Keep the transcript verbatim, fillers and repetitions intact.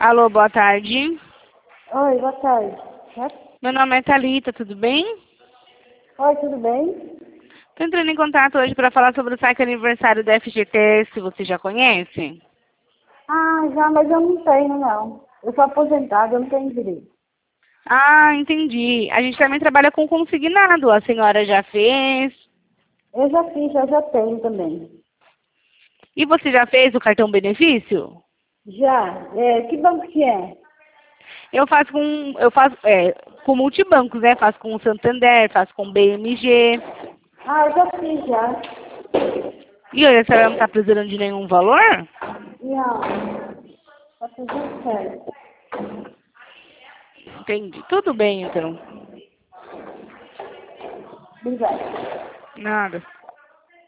Alô, boa tarde. Oi, boa tarde. Meu nome é Thalita, tudo bem? Oi, tudo bem? Estou entrando em contato hoje para falar sobre o site aniversário da F G T S, você já conhece? Ah, já, mas eu não tenho, não. Eu sou aposentada, eu não tenho direito. Ah, entendi. A gente também trabalha com consignado, a senhora já fez. Eu já fiz, eu já tenho também. E você já fez o cartão benefício? Já. É, que banco que é? Eu faço com, eu faço, é, com multibancos, né? Faço com o Santander, faço com o B M G. Ah, eu já fiz, já. E olha, a senhora não está precisando de nenhum valor? Não. Tá tudo certo. Entendi. Tudo bem, então. Obrigada. Nada.